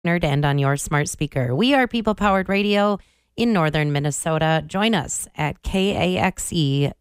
and on your smart speaker. We are People Powered Radio in northern Minnesota. Join us at kaxe.org.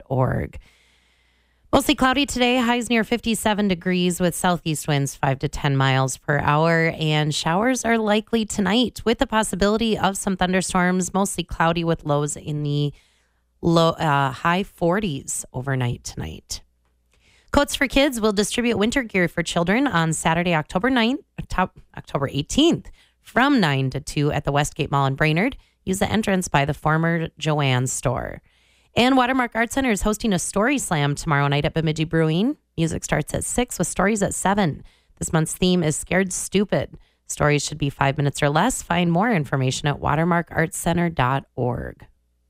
Mostly cloudy today, highs near 57 degrees with southeast winds 5 to 10 miles per hour, and showers are likely tonight with the possibility of some thunderstorms, mostly cloudy with lows in the high 40s overnight tonight. Coats for Kids will distribute winter gear for children on Saturday, October 18th from 9 to 2 at the Westgate Mall in Brainerd. Use the entrance by the former Joann's store. And Watermark Art Center is hosting a story slam tomorrow night at Bemidji Brewing. Music starts at 6 with stories at 7. This month's theme is Scared Stupid. Stories should be 5 minutes or less. Find more information at watermarkartcenter.org.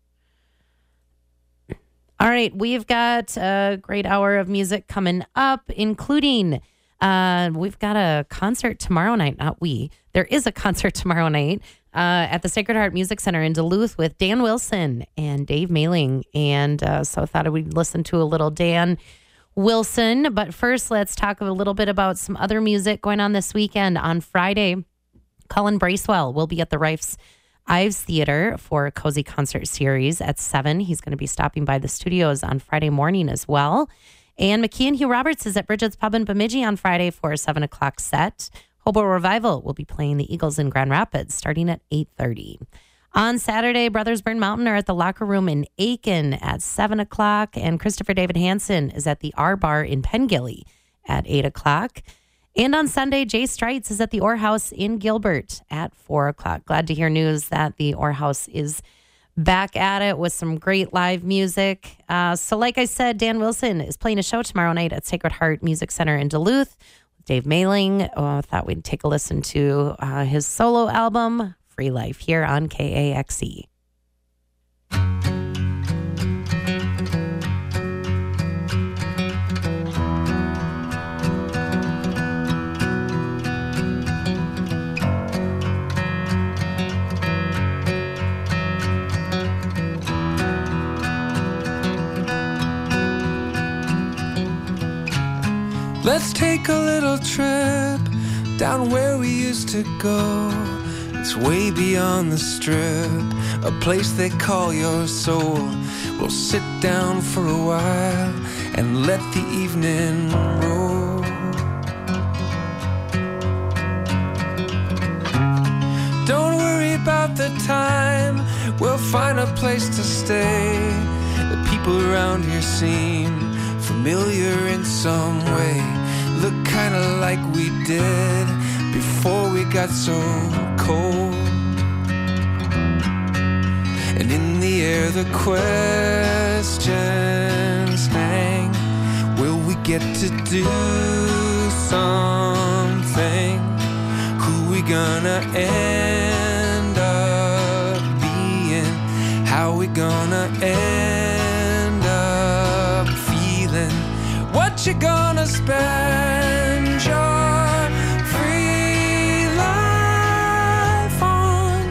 All right, we've got a great hour of music coming up, including we've got a concert tomorrow night. There is a concert tomorrow night at the Sacred Heart Music Center in Duluth with Dan Wilson and Dave Mailing. And so I thought we'd listen to a little Dan Wilson. But first, let's talk a little bit about some other music going on this weekend. On Friday, Colin Bracewell will be at the Rife's Ives Theater for a Cozy Concert Series at 7. He's going to be stopping by the studios on Friday morning as well. And McKee and Hugh Roberts is at Bridget's Pub in Bemidji on Friday for a 7 o'clock set. Hobo Revival will be playing the Eagles in Grand Rapids starting at 8:30. On Saturday, Brothers Burn Mountain are at the Locker Room in Aiken at 7 o'clock. And Christopher David Hansen is at the R Bar in Pengilly at 8 o'clock. And on Sunday, Jay Streitz is at the Orr House in Gilbert at 4 o'clock. Glad to hear news that the Orr House is back at it with some great live music. So like I said, Dan Wilson is playing a show tomorrow night at Sacred Heart Music Center in Duluth with Dave Mailing. I thought we'd take a listen to his solo album, Free Life, here on KAXE. Let's take a little trip down where we used to go. It's way beyond the strip, a place they call your soul. We'll sit down for a while and let the evening roll. Don't worry about the time, we'll find a place to stay. The people around here seem familiar in some way, look kinda like we did before we got so cold. And in the air the questions hang, will we get to do something? Who we gonna end up being? How we gonna end up feeling? What you gonna spend your free life on?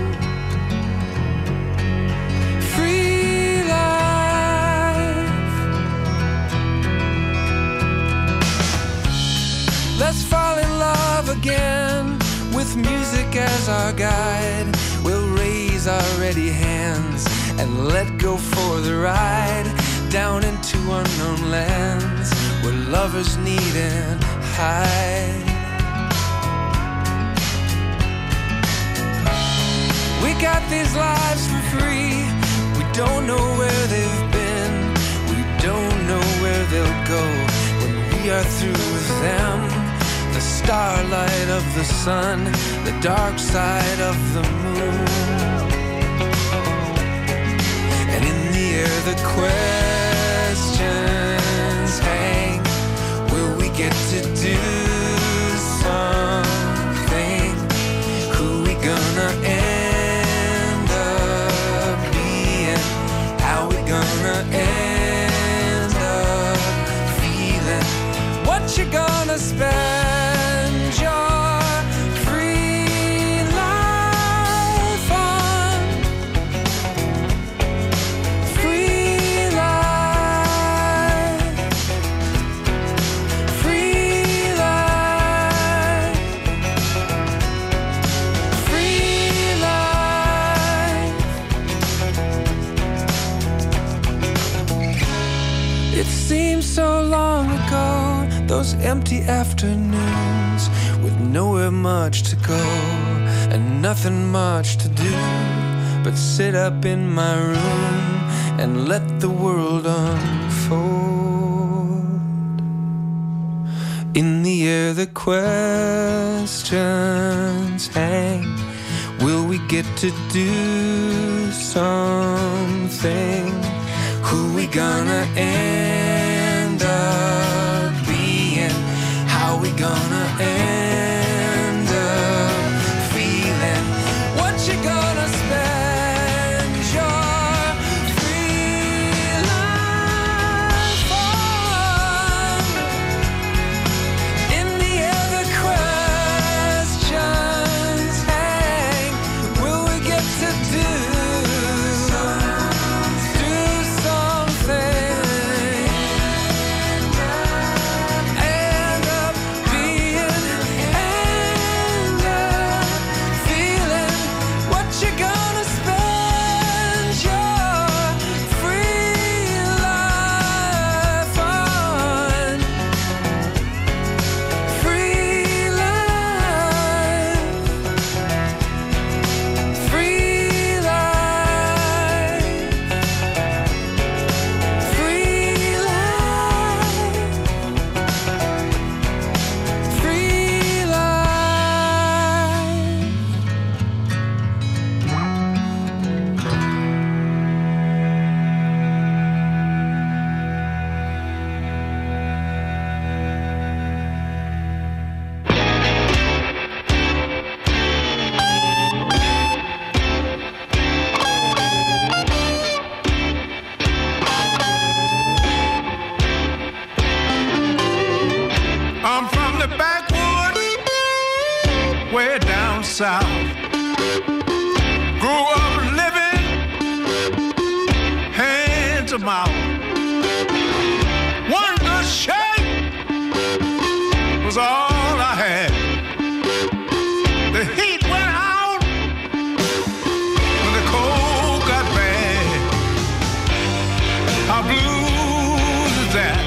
Free life. Let's fall in love again with music as our guide. We'll raise our ready hands and let go for the ride down into unknown lands where lovers need and hide. We got these lives for free. We don't know where they've been. We don't know where they'll go when we are through with them. The starlight of the sun, the dark side of the moon. And in the air the questions hang, will we get to do something? Who we gonna end up being? How we gonna end up feeling? What you gonna spend your free life on? Free life. Free life. so long ago, those empty afternoons with nowhere much to go and nothing much to do but sit up in my room and let the world unfold. In the air the questions hang. Will we get to do something? Who we gonna end up being? How we gonna end up feeling? What you gonna spend your free life on? In the air the questions hang. Will we get to do south. Grew up living hand to mouth. One good shake was all I had. The heat went out when the cold got bad. How blues is that?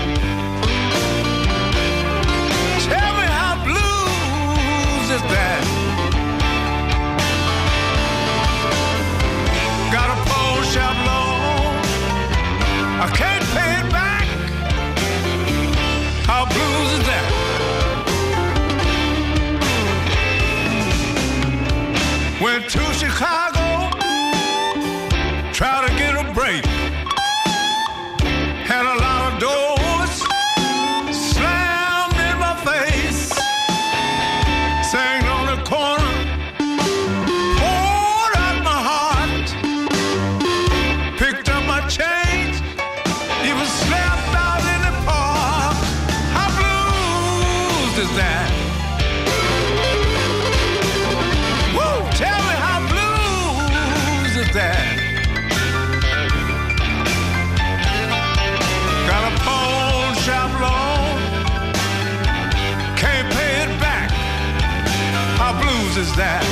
Tell me how blues is that? Got a pawn shop loan, I can't pay it back. How blues is that? Went to Chicago, tried to get a break. Had a lot of doors slammed in my face. Sang on the corner, poured out my heart. Picked up my change, even slept out in the park. How blues is that? Woo! Tell me how blues is that? Got a pawn shop loan, can't pay it back. How blues is that?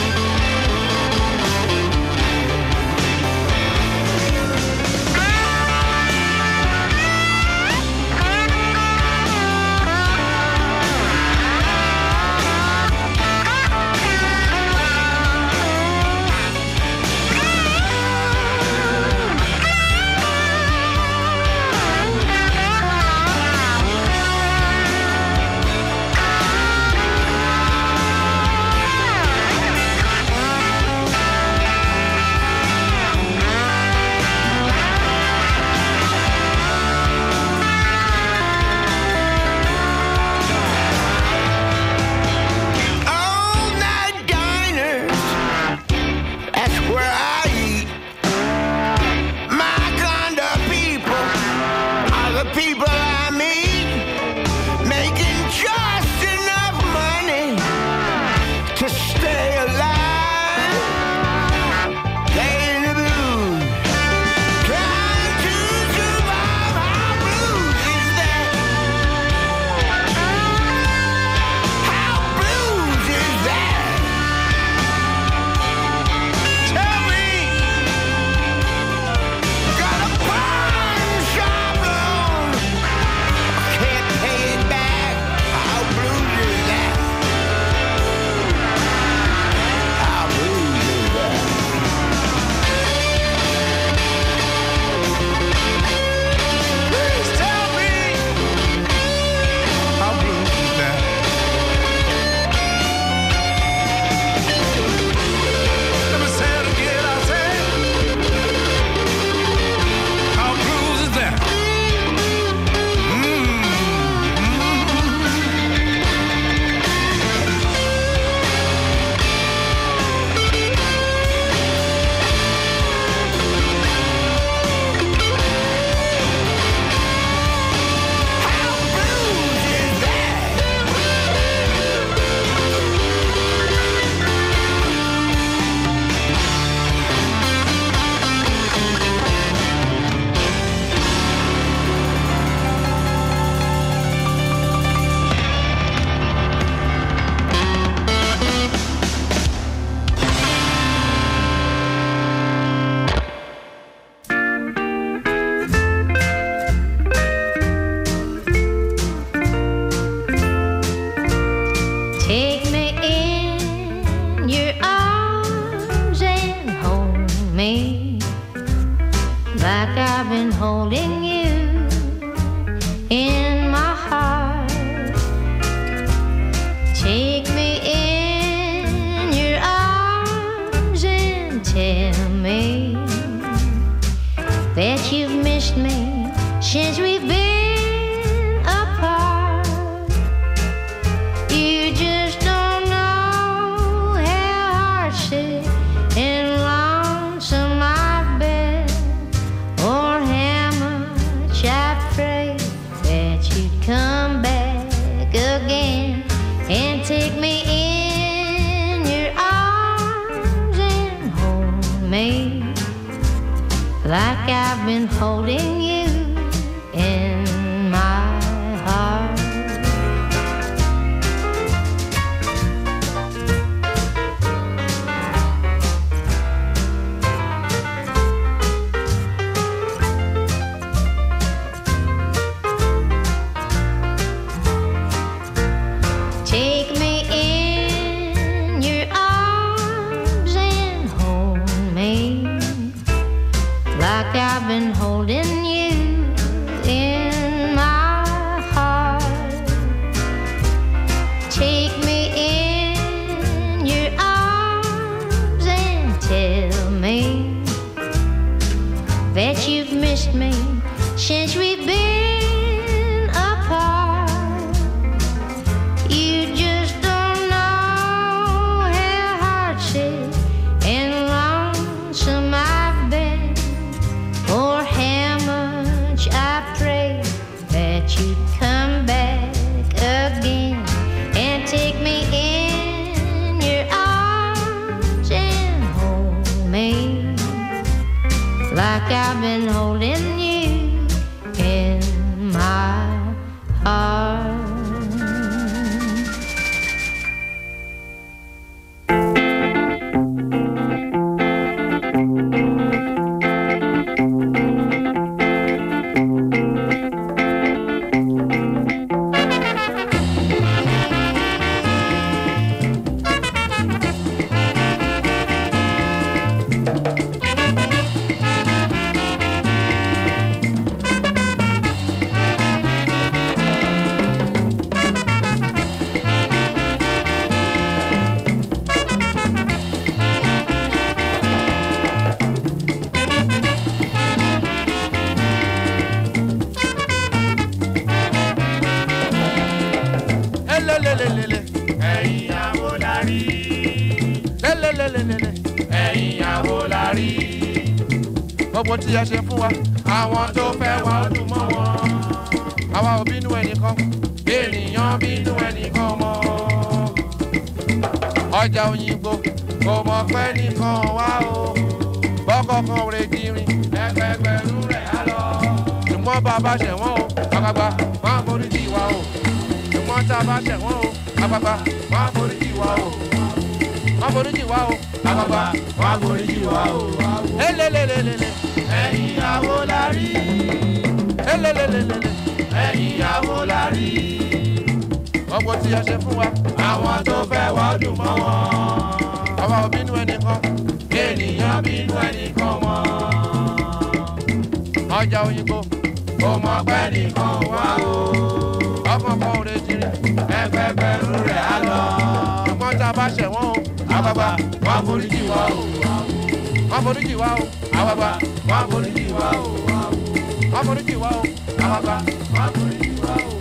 I've been holding you in my heart. Take me in your arms and tell me that you've missed me since we've been apart. You just don't know how heartsick and lonesome I've been, or how much I pray that you'd come back again and take me in your arms and hold me like I've been holding you in my heart. Take me in your arms and hold me like I've been holding you in my heart. Take me in your arms and tell me that you've missed me since we've been apart. You just don't know how heartsick and lonesome I've been, or how much I pray that you'd come back again and take me in your arms and hold me like I've been holding you in my heart. Ẹ̀yin àwo la rí. Ẹ̀yin àwo la rí. Gbogbo tí a ṣe fún wa, àwọn tó fẹ́ wá dùn mọ́ wọn. Àwa ò bínú ẹnìkan, ènìyàn bínú ẹnìkan mọ́. Ọjà Òyìnbó kò mọ̀ pé nìkan wá o. Bọ́kọ̀kan rè kiri, ẹgbẹgbẹ̀rún rẹ̀ á lọ. Ṣùgbọ́n bàbá ṣẹ̀wọ̀n o, àgbàgbà máa borí jì wá o. Ṣùgbọ́n tá a bá ṣẹ̀wọ̀n o, àgbàgbà máa borí jì wá o. Máa borí jì wá o, àgbàgbà máa borí jì wá o. Elelelelele, ẹ̀yin àwo la rí. Elelelelele, ẹ̀yin àwo la rí. Ọ̀pọ̀ tí a ṣe fún wa, àwọn tó fẹ́ wá dùn mọ́ wọn. Àwa ò bínú ẹnìkan, ènìyàn bínú ẹnìkan mọ́. Ọjà Òyìnbó kò mọ̀ pé nìkan wá o. Ọkọ̀ọ̀kan ò lè jírí, ẹgbẹgbẹ̀rún rẹ̀ á lọ. Ṣùgbọ́n tá a bá ṣẹ̀wọ̀n o, àgbàgbà wá foríjì wá o. Wá foríjì wá o, àgbàgbà wá foríjì wá o. Wá foríjì wá o, àgbàgbà wá foríjì wá o.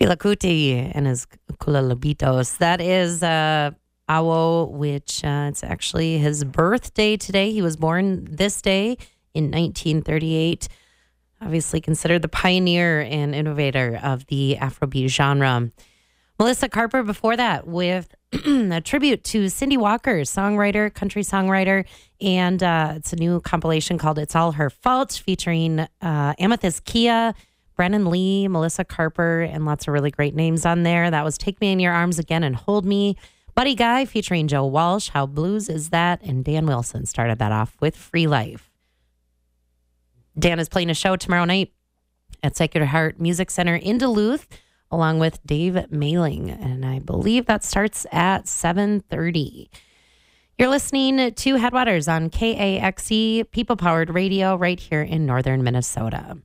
Fela Kuti and his Kulalabitos. That is Awo, which it's actually his birthday today. He was born this day in 1938. Obviously considered the pioneer and innovator of the Afrobeat genre. Melissa Carper before that with a tribute to Cindy Walker, songwriter, country songwriter. And it's a new compilation called It's All Her Fault, featuring Amethyst Kia, Brennan Lee, Melissa Carper, and lots of really great names on there. That was Take Me in Your Arms Again and Hold Me. Buddy Guy featuring Joe Walsh, How Blues Is That? And Dan Wilson started that off with Free Life. Dan is playing a show tomorrow night at Sacred Heart Music Center in Duluth, along with Dave Mailing. And I believe that starts at 7:30. You're listening to Headwaters on KAXE, people-powered radio right here in northern Minnesota.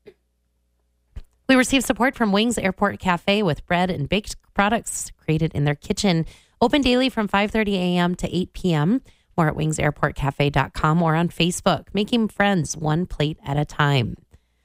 We receive support from Wings Airport Cafe with bread and baked products created in their kitchen. Open daily from 5:30 a.m. to 8 p.m. More at wingsairportcafe.com or on Facebook. Making friends one plate at a time.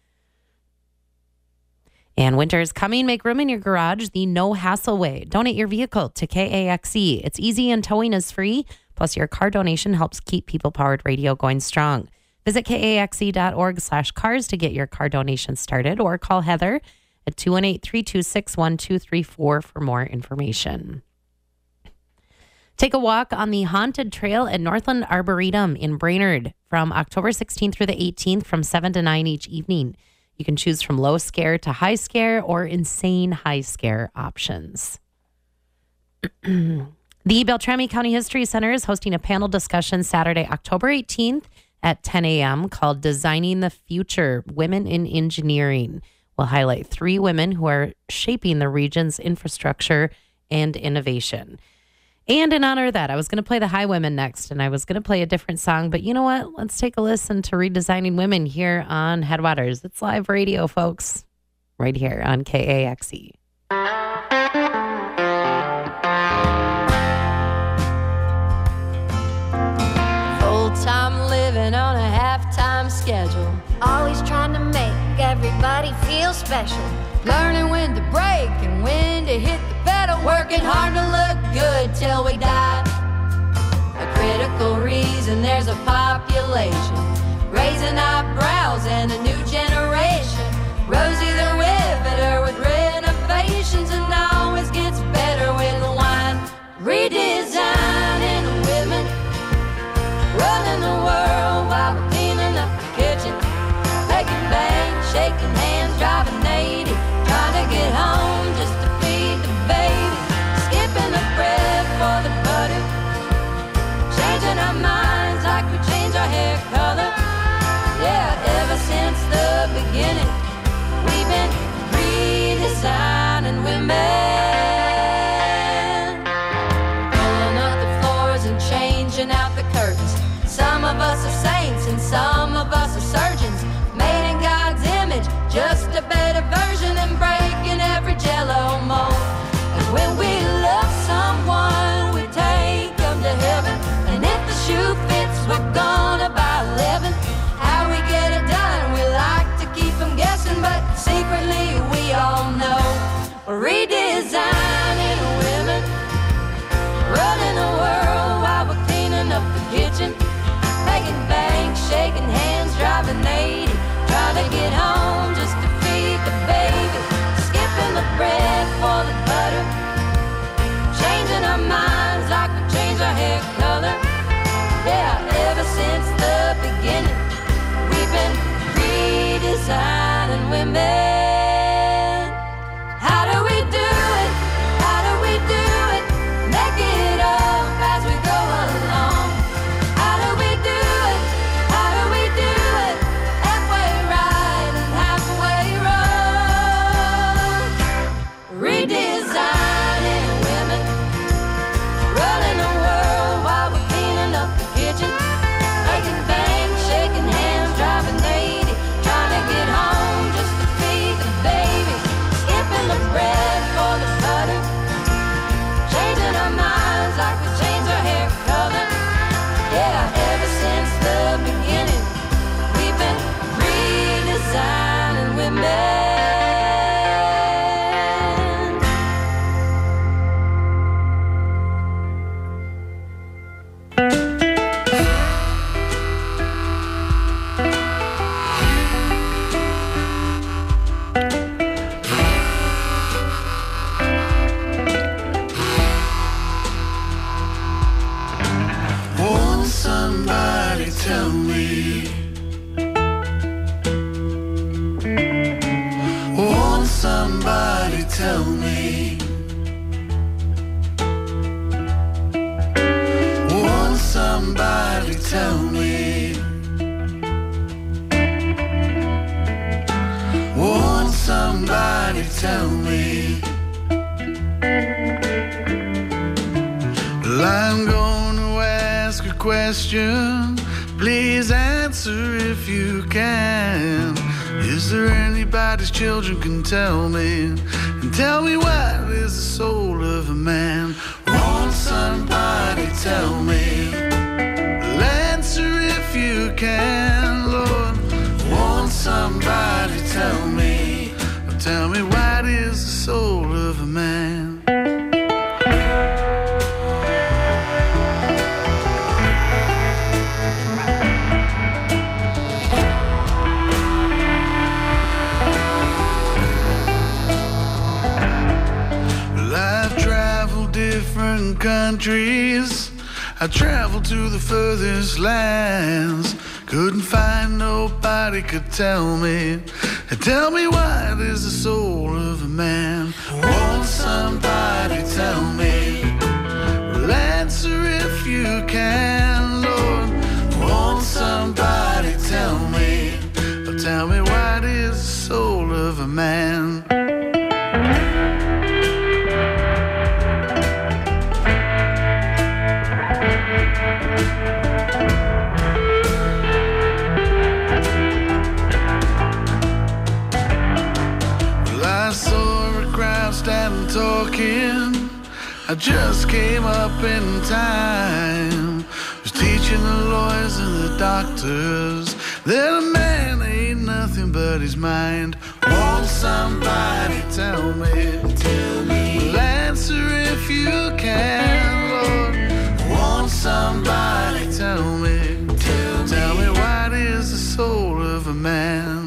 And winter is coming. Make room in your garage the no-hassle way. Donate your vehicle to KAXE. It's easy and towing is free. Plus, your car donation helps keep people-powered radio going strong. Visit kaxe.org/cars to get your car donation started or call Heather at 218-326-1234 for more information. Take a walk on the Haunted Trail at Northland Arboretum in Brainerd from October 16th through the 18th from 7 to 9 each evening. You can choose from low scare to high scare or insane high scare options. The Beltrami County History Center is hosting a panel discussion Saturday, October 18th at 10 a.m. called Designing the Future, Women in Engineering. We'll highlight 3 women who are shaping the region's infrastructure and innovation. And in honor of that, I was going to play the High Women next, and I was going to play a different song. But you know what? Let's take a listen to Redesigning Women here on Headwaters. It's live radio, folks, right here on KAXE. Full-time living on a half-time schedule. Always trying to make everybody feel special. Learning when to brake and when to hit the pedal. Working hard to look good till we die. A critical reason there's a population raising eyebrows and a new generation. Rosie the Riveter with renovations, and always gets better with the wine. Redesigning the women, running the world while we're cleaning up the kitchen. Making bangs, shaking hands, driving 80, trying to get home just to feed the baby. Skipping the bread for the butter, changing our minds like we change our hair color. Yeah, ever since the beginning, we've been redesigning women. Pulling up the floors and changing out the curtains. Some of us are saints and some of us are surgeons. Made in God's image, just a better version, and breaking every jello mold. And when we love someone, we take them to heaven. And if the shoe fits, we're gonna buy 11. How we get it done, we like to keep them guessing, but secretly we all know we're redesigning women, running the world while we're cleaning up the kitchen. Making banks, shaking hands, driving 80, trying to get home just to feed the baby. Skipping the bread for the butter, changing our minds like we change our hair color. Yeah, ever since the beginning, we've been redesigning women. How do we do it? How do we do it? Make it up as we go along. How do we do it? How do we do it? Halfway right and halfway wrong. Redesigning women, running the world while we're cleaning up the kitchen. Making bangs, shaking hands, driving 80, trying to get home just to feed the baby. Skipping the bread for the butter, changing our minds like we change our hair color. Yeah, ever since the beginning, we've been redesigning women. somebody tell me? Won't somebody tell me? Won't somebody tell me? Won't somebody tell me? Well, I'm gonna ask a question. Please answer if you can. Is there anybody's children can tell me? And tell me what is the soul of a man? Won't somebody tell me? Well, answer if you can, Lord. Won't somebody tell me? Tell me what is the soul of a man? Well, I've traveled different countries. I traveled to the furthest lands. Couldn't find nobody could tell me. Tell me what is the soul of a man? Won't somebody tell me? Well, answer if you can, Lord. Won't somebody tell me? Tell me what is the soul of a man? And talking, I just came up in time. Was teaching the lawyers and the doctors that a man ain't nothing but his mind. Won't somebody tell me? Tell me. Well, answer if you can, Lord. Won't somebody tell me? Tell me what is the soul of a man?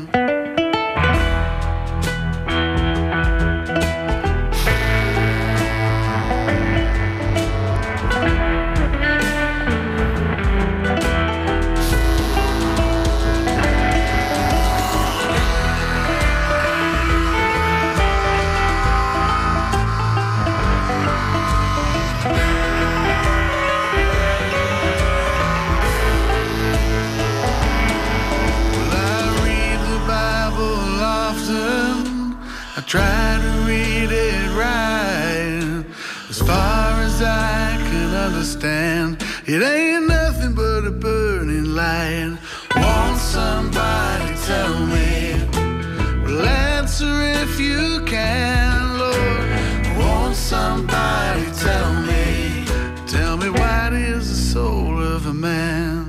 Try to read it right. As far as I can understand, it ain't nothing but a burning light. Won't somebody tell me? Well, answer if you can, Lord. Won't somebody tell me? Tell me what is the soul of a man?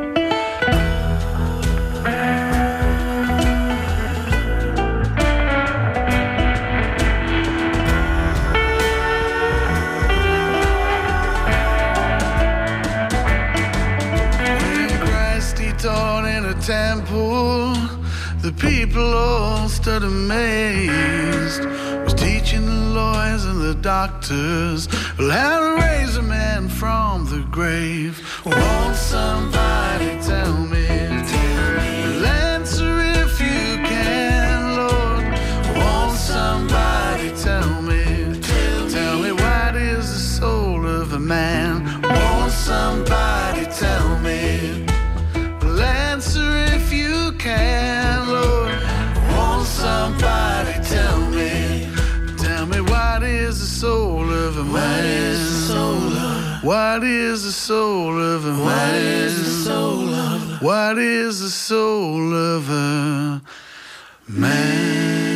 Temple, the people all stood amazed. Was teaching the lawyers and the doctors, well, how to raise a man from the grave. Won't somebody tell me? Well, answer if you can, Lord. Won't somebody tell me? Tell me what is the soul of a man? Won't somebody tell me? Answer if you can, Lord. Won't somebody tell me? Tell me what is the soul of a man? What is the soul of? What is the soul of a man? What is the soul of? What is the soul of a man?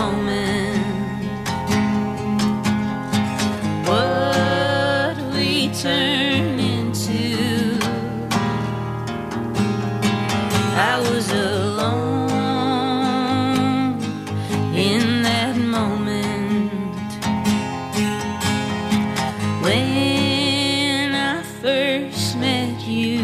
moment. What we turn into. I was alone in that moment when I first met you.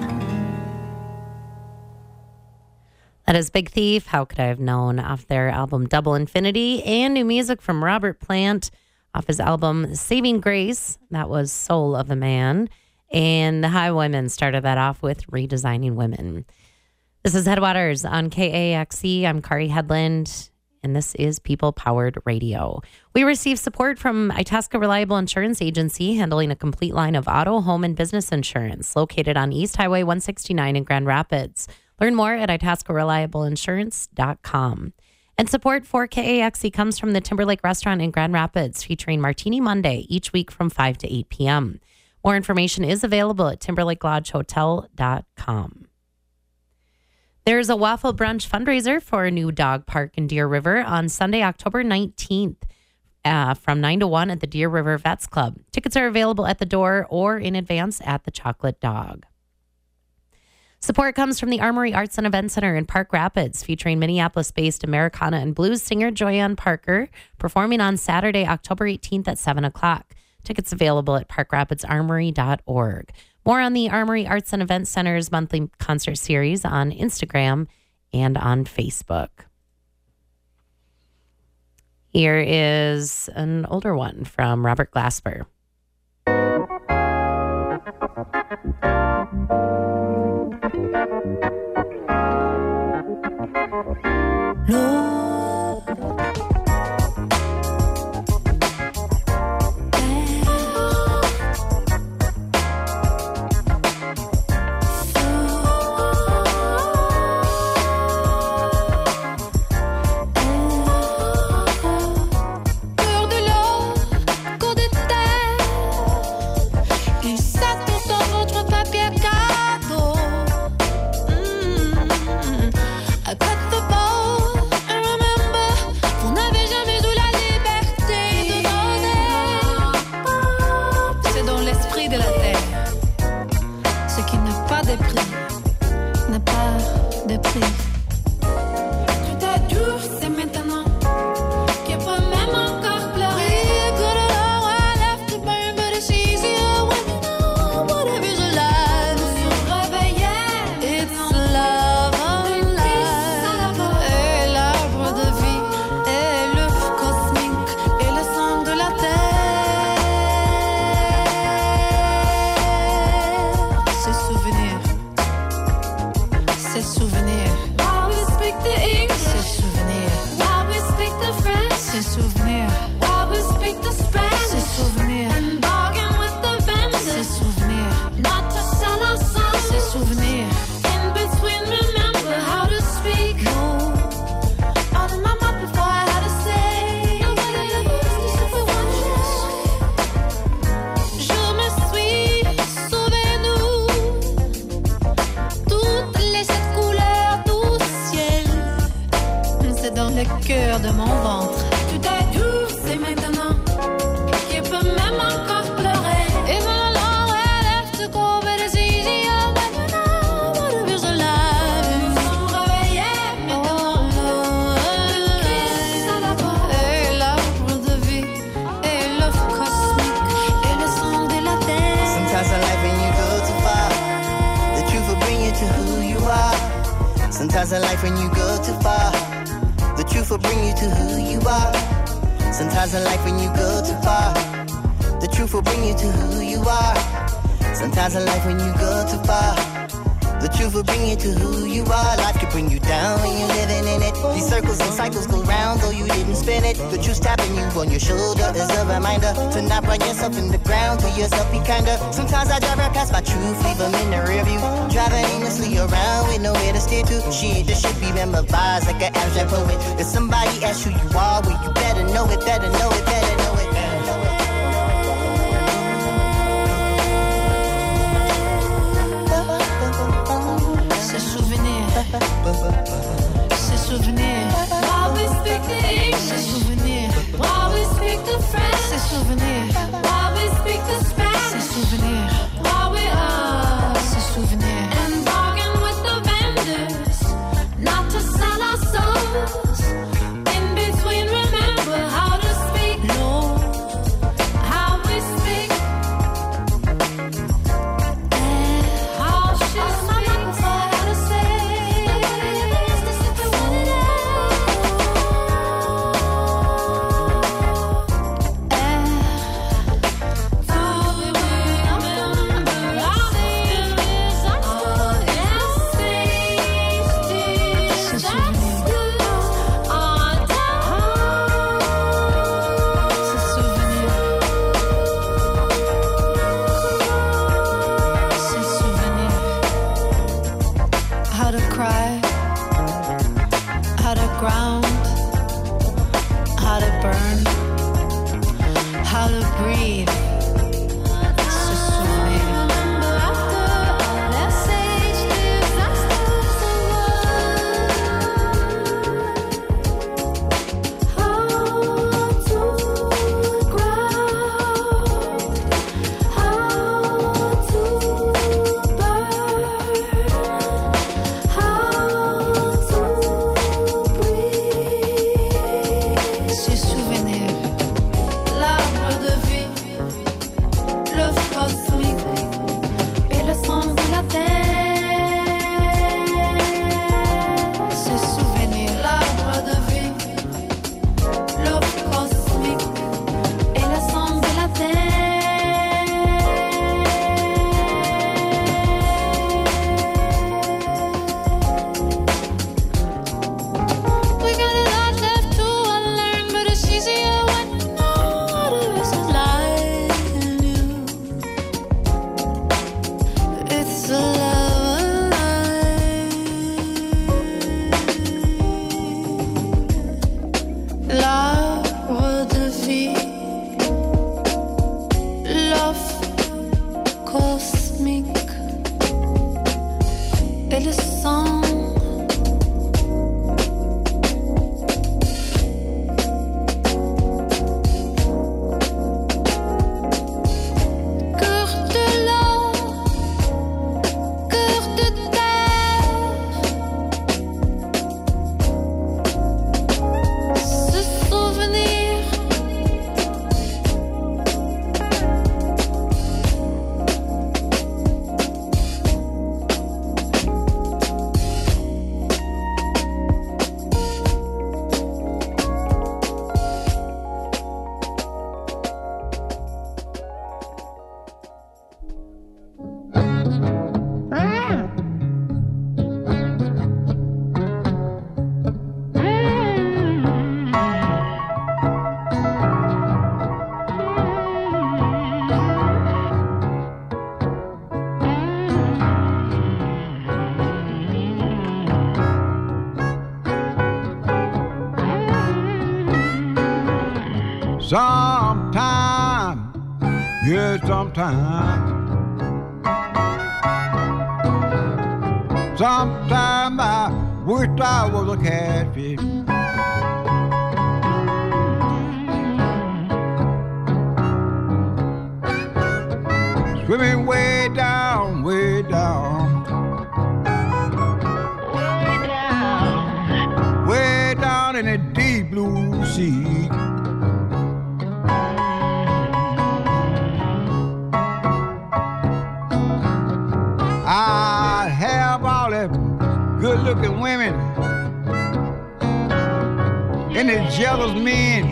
That is Big Thief, How Could I Have Known, off their album Double Infinity, and new music from Robert Plant off his album Saving Grace. That was Soul of the Man. And the Highwaymen started that off with Redesigning Women. This is Headwaters on KAXE. I'm Kari Headland, and this is People Powered Radio. We receive support from Itasca Reliable Insurance Agency, handling a complete line of auto, home, and business insurance, located on East Highway 169 in Grand Rapids. Learn more at itascareliableinsurance.com. And support for KAXE comes from the Timberlake Restaurant in Grand Rapids, featuring Martini Monday each week from 5 to 8 p.m. More information is available at timberlakelodgehotel.com. There's a waffle brunch fundraiser for a new dog park in Deer River on Sunday, October 19th from 9 to 1 at the Deer River Vets Club. Tickets are available at the door or in advance at the Chocolate Dog. Support comes from the Armory Arts and Event Center in Park Rapids, featuring Minneapolis-based Americana and blues singer Joyanne Parker, performing on Saturday, October 18th at 7 o'clock. Tickets available at parkrapidsarmory.org. More on the Armory Arts and Event Center's monthly concert series on Instagram and on Facebook. Here is an older one from Robert Glasper. Sometimes in life when you go too far, the truth will bring you to who you are. Sometimes in life when you go too far, the truth will bring you to who you are. Sometimes in life when you go too far, the truth will bring you to who you are. Life can bring you down when you're living in it. These circles and cycles go round though you didn't spin it. The truth tapping you on your shoulder is a reminder to not run yourself in the ground, to yourself be kinder. Sometimes I drive right past my truth, leave them in the rear view. Driving aimlessly around with nowhere to steer to. Shit, this should be memorized like an abstract poet. If somebody asks who you are, well you better know it, better know it, better know it. Ces souvenirs. Always speak the English. how to breathe. Se souvenir. Se souvenir. L'arbre de vie, l'œuf cosmique et le sang de la terre. Se souvenir. L'arbre de vie, l'œuf cosmique et le sang de la terre. We got a lot left to unlearn, but it's easier when you know what it is like in you. It's a love alive. L'arbre de vie, l'offre cosmique et le sang. Cœur de l'eau, cœur de terre. Se souvenir. Sometime, yeah, sometime. Sometime I wished I was a catfish. Swimming way down, way down. Way down in the deep blue sea. I have all the good-looking women and the jealous men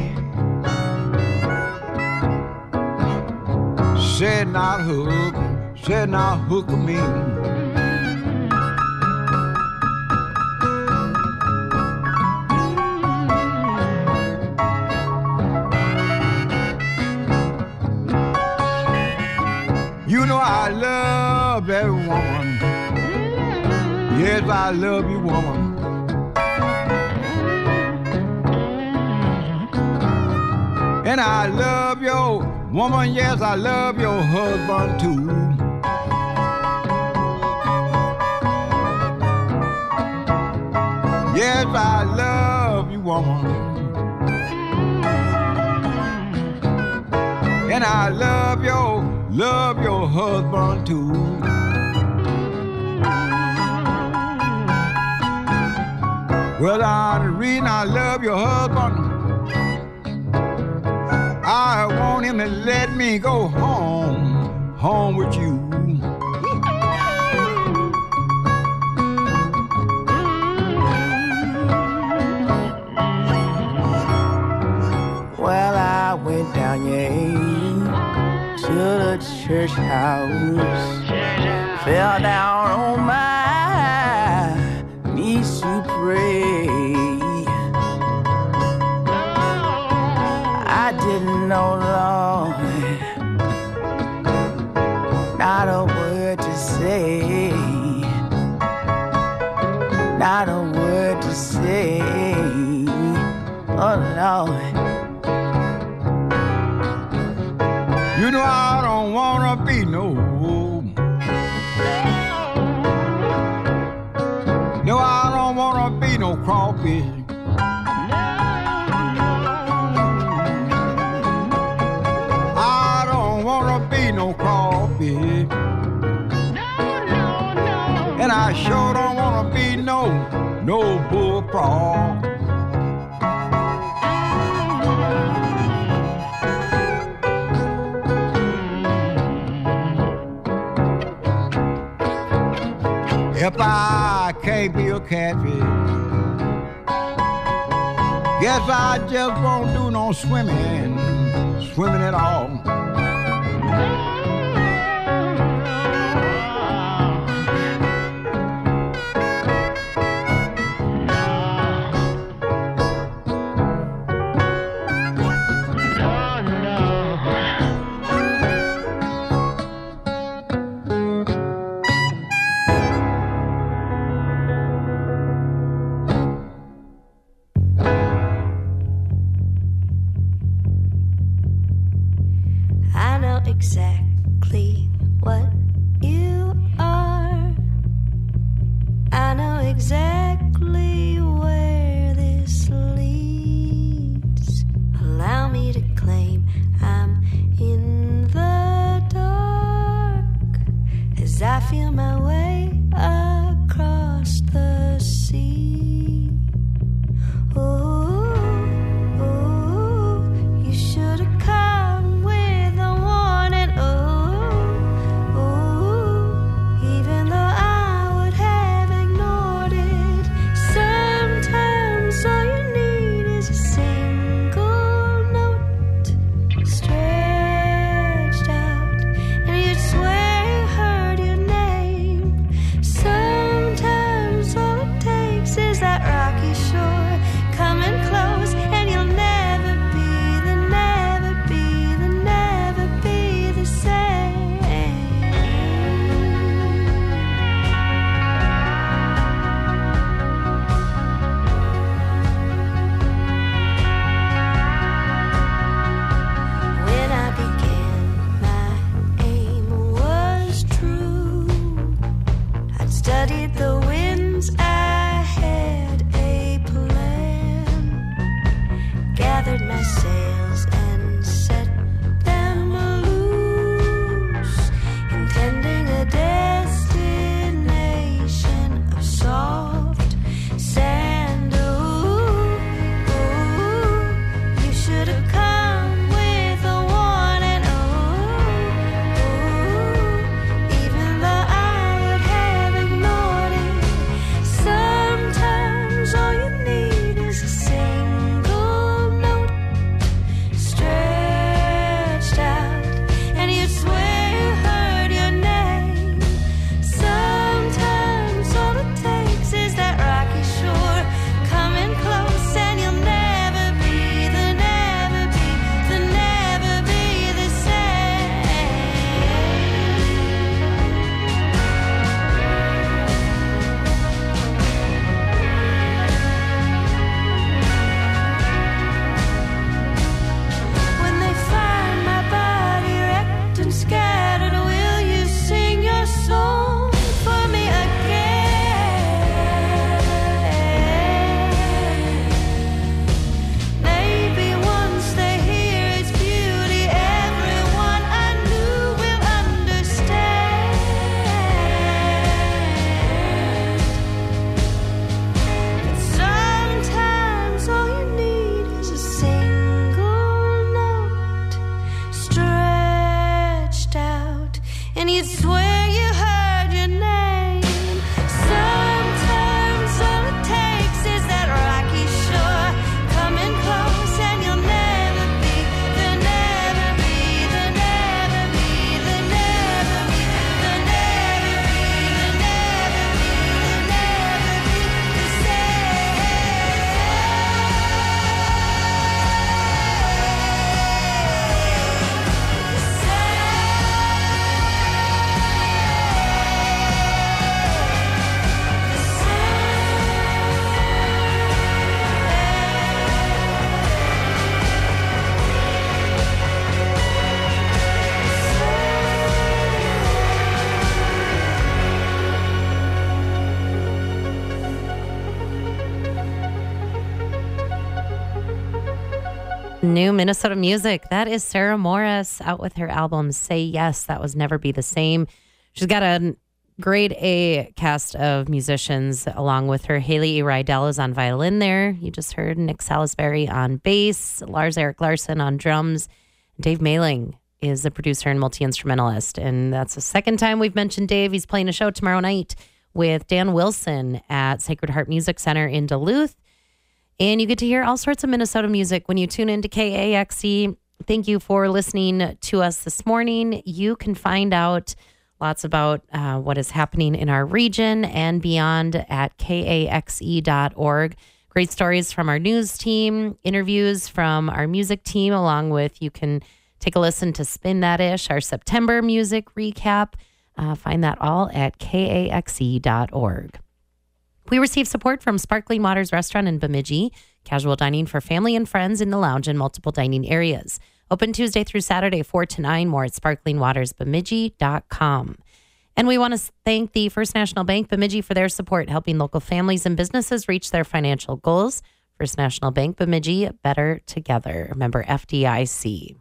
said not hook me. You know I love that woman. Yes, I love you, woman. And I love your woman. Yes, I love your husband too. Yes, I love you, woman. And I love your husband too. Well, the reason I love your husband, I want him to let me go home with you. Well, I went down, yeah, to the church house. Fell down on my knees to pray. I didn't know, Lord, not a word to say, not a word to say. Oh, Lord. You know I don't wanna be no. No, I don't wanna be no crawfish. I don't wanna be no crawfish. And I sure don't wanna be no bullfrog. If I can't be a catfish, guess I just won't do no swimming at all. Exactly what you are. I know exactly where this leads. Allow me to claim I'm in the dark as I feel my way across the sea. Oh, you should have come with a warning. Oh, New Minnesota music. That is Sarah Morris out with her album Say Yes, That Was Never Be the Same. She's got a grade A cast of musicians along with her. Haley E. Rydell is on violin there. You just heard Nick Salisbury on bass, Lars Eric Larson on drums. Dave Mailing is the producer and multi-instrumentalist. And that's the second time we've mentioned Dave. He's playing a show tomorrow night with Dan Wilson at Sacred Heart Music Center in Duluth. And you get to hear all sorts of Minnesota music when you tune into KAXE. Thank you for listening to us this morning. You can find out lots about what is happening in our region and beyond at kaxe.org. Great stories from our news team, interviews from our music team, along with you can take a listen to Spin That Ish, our September music recap. Find that all at kaxe.org. We receive support from Sparkling Waters Restaurant in Bemidji, casual dining for family and friends in the lounge and multiple dining areas. Open Tuesday through Saturday, 4 to 9, more at sparklingwatersbemidji.com. And we want to thank the First National Bank Bemidji for their support, helping local families and businesses reach their financial goals. First National Bank Bemidji, better together. Remember FDIC.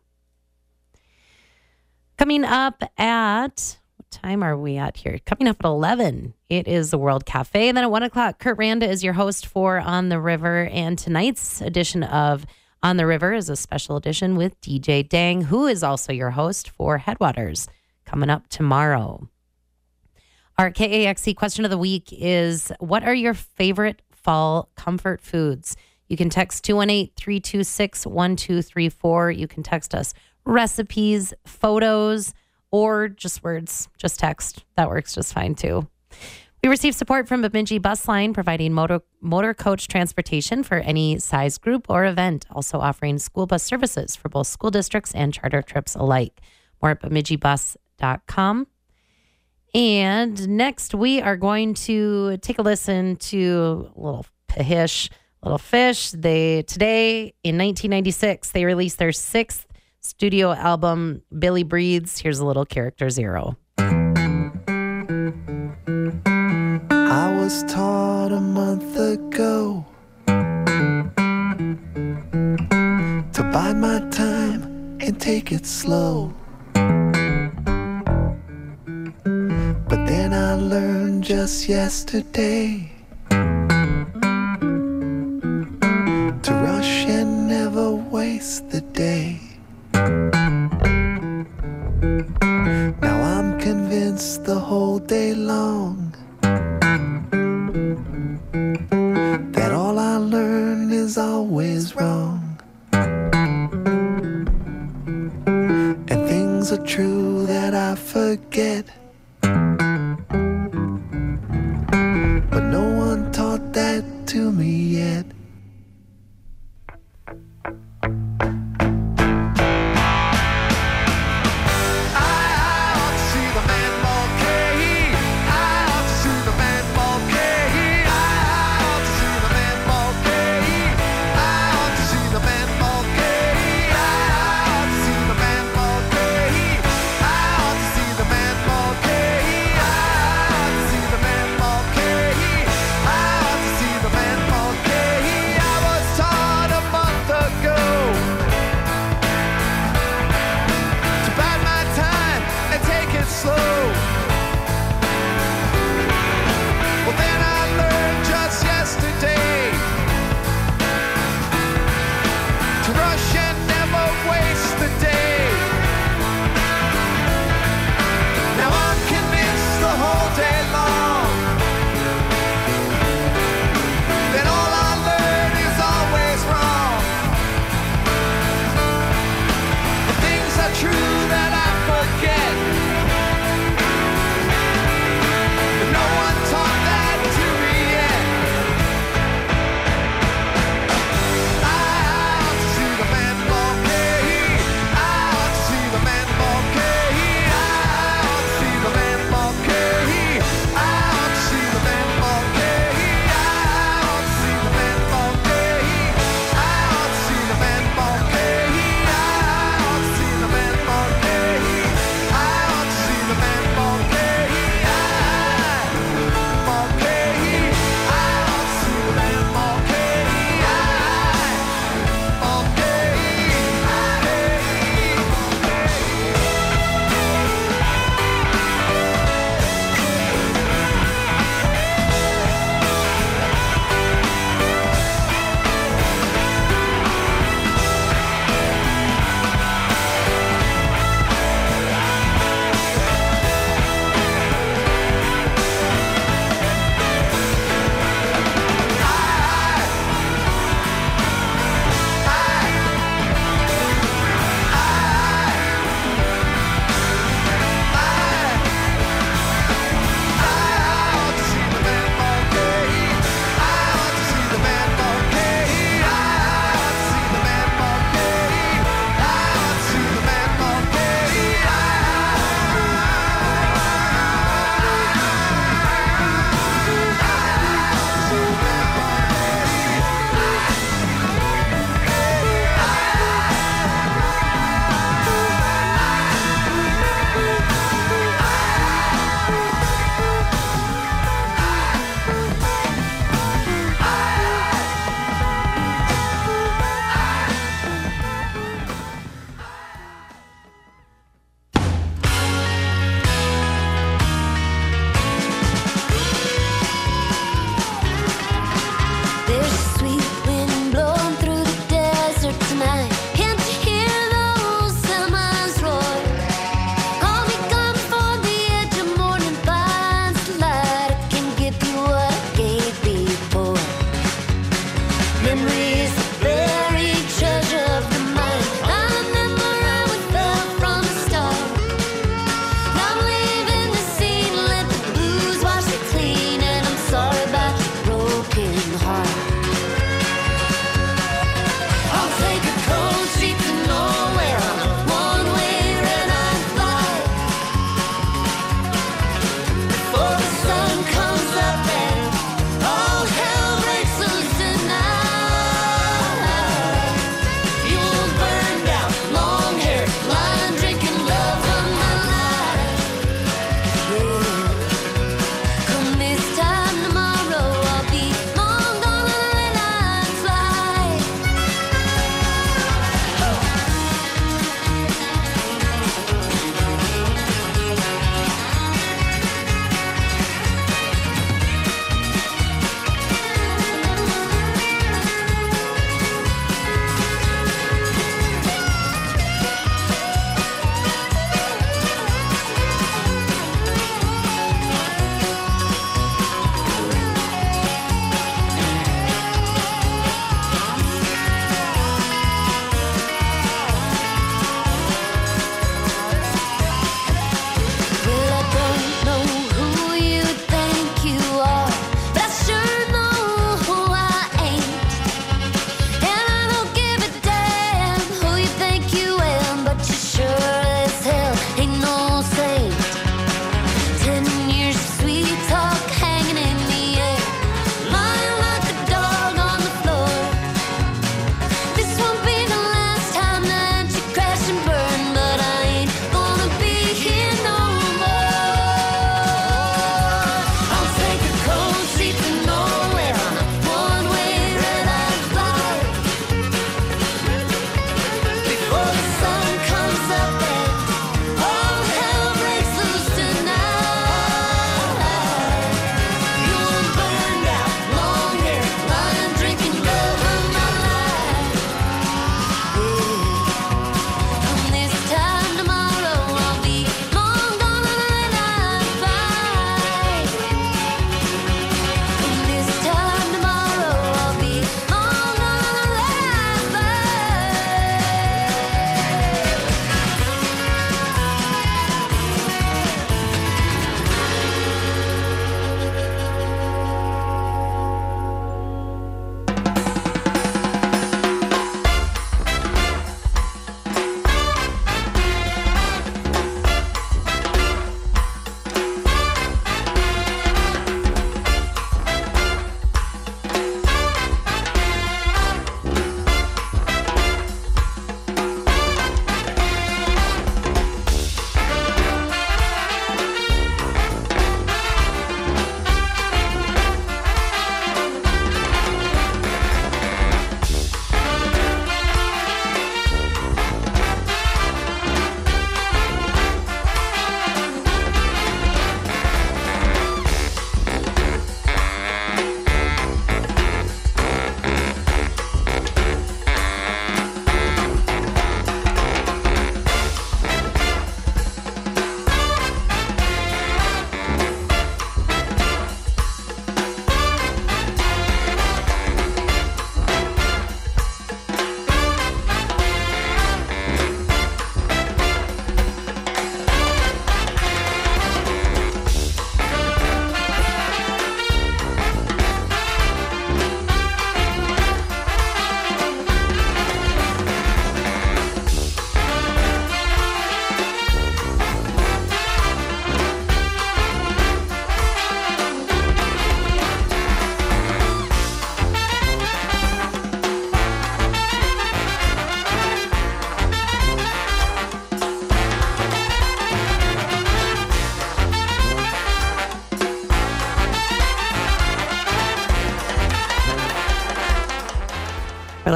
Coming up at... time are we at here? Coming up at 11, it is the World Cafe. And then at 1 o'clock, Kurt Randa is your host for On the River. And tonight's edition of On the River is a special edition with DJ Dang, who is also your host for Headwaters, coming up tomorrow. Our KAXE question of the week is, what are your favorite fall comfort foods? You can text 218-326-1234. You can text us recipes, photos, or just words, just text. That works just fine too. We receive support from Bemidji Bus Line, providing motor coach transportation for any size group or event, also offering school bus services for both school districts and charter trips alike. More at bemidjibus.com. And next we are going to take a listen to a little Fish. Today in 1996, they released their 6th studio album, Billy Breathes. Here's a little Character Zero. I was taught a month ago to bide my time and take it slow. But then I learned just yesterday to rush and never waste the day. Now I'm convinced the whole day long that all I learn is always wrong, and things are true that I forget, but no one taught that to me yet.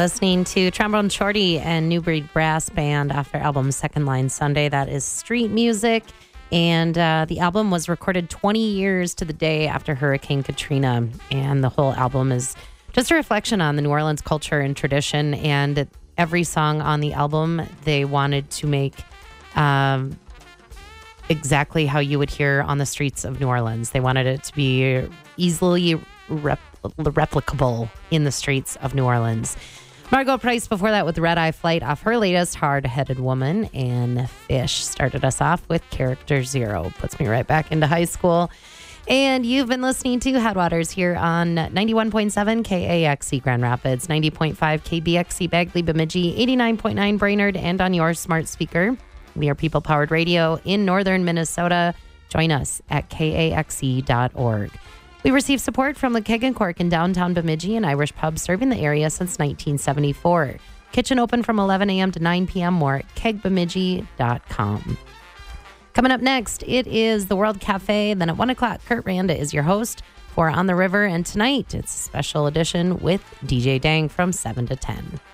listening to Trombone Shorty and New Breed Brass Band off their album Second Line Sunday. That is street music. And the album was recorded 20 years to the day after Hurricane Katrina. And the whole album is just a reflection on the New Orleans culture and tradition. And every song on the album, they wanted to make exactly how you would hear on the streets of New Orleans. They wanted it to be easily replicable in the streets of New Orleans. Margot Price before that with Red Eye Flight off her latest Hard-Headed Woman, and Fish started us off with Character Zero. Puts me right back into high school. And you've been listening to Headwaters here on 91.7 KAXE Grand Rapids, 90.5 KBXE Bagley Bemidji, 89.9 Brainerd, and on your smart speaker. We are People Powered Radio in northern Minnesota. Join us at kaxe.org. We receive support from the Keg and Cork in downtown Bemidji, an Irish pub serving the area since 1974. Kitchen open from 11 a.m. to 9 p.m. More at kegbemidji.com. Coming up next, it is the World Cafe. Then at 1 o'clock, Kurt Randa is your host for On the River. And tonight, it's a special edition with DJ Dang from 7 to 10.